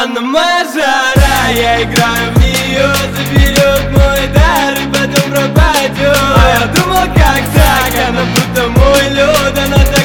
Она моя жара, я играю в нее, заберет мой дар и потом пропадет. А я думал как так, она будто мой лед, она так